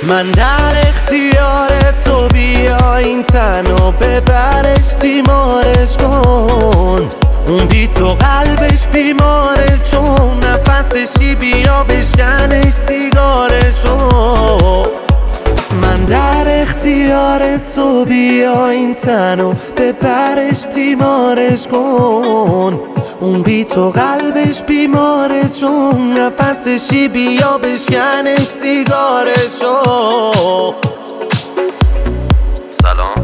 من در اختیار تو، بیا این تن و ببرش تیمارش کن. اون بی تو قلبش بیماره، چون نفسشی بیا بشکنش سیگارشو. من در اختیار تو، بیا این تن و ببرش تیمارش کن. اون بی تو قلبش بیماره، چون نفسشی بیا بشکنش سیگارشو. سلام،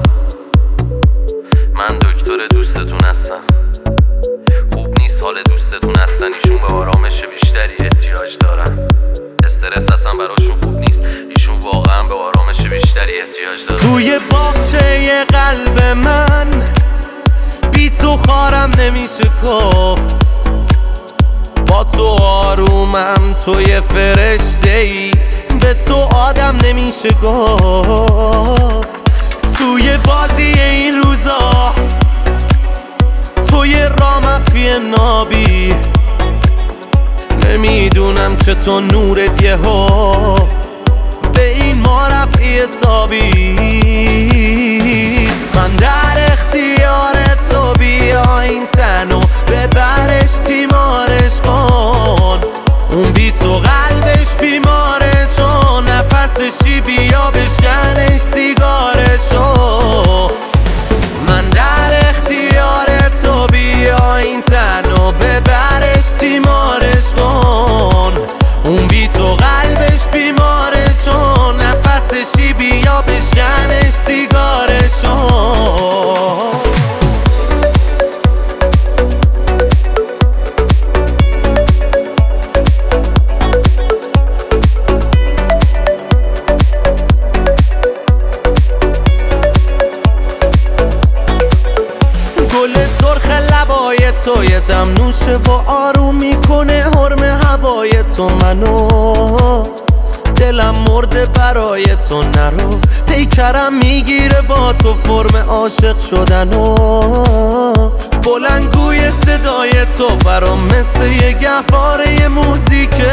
من دکتر دوستتون هستم. خوب نیست حال دوستتون هستن، ایشون به آرامش بیشتری احتیاج دارن. استرس اصلا براشون خوب نیست، ایشون واقعا به آرامش بیشتری احتیاج دارن. توی باغچه قلب من بی تو خارم نمیشه گفت. با تو آرومم، تو یه فرشته ای، به تو آدم نمیشه گفت. توی بازی این روزا تو یه رامفی نابی، نمیدونم چطور نورت یهو به این ما رفعی تابی. من در اختیار تو، بیا این تن و ببرش تیمارش کن. اون بی تو قلبش بیماره، چون نفسشی بیا بشکنش سیگارشو. من در اختیار تو، بیا این تن و ببرش تیمارش کن. اون بی تو قلبش بیماره، چون نفسشی بیا بشکنش سیگارشو. گل سرخ لبای تو یه دم نوشه و آروم میکنه حرم هوای تو منو. دلم مرده برای تو، نرو پیکرم میگیره با تو فرم عاشق شدنو. بلندگوی صدای تو برام مثل یه گهواره موزیکه.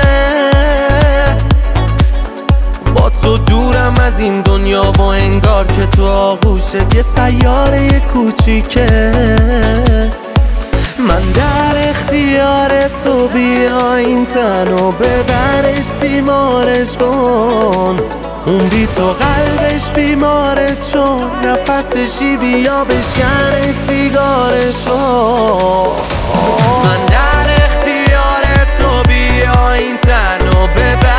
با تو دورم از این دنیا و انگار که تو آغوشت یه سیاره کوچیکه. من در اختیار تو، بیا این تن و ببرش تیمارش کن. اون بی تو قلبش بیماره، چون نفسشی بیا بشکنش سیگارشو. من در اختیار تو، بیا این تن و ببرش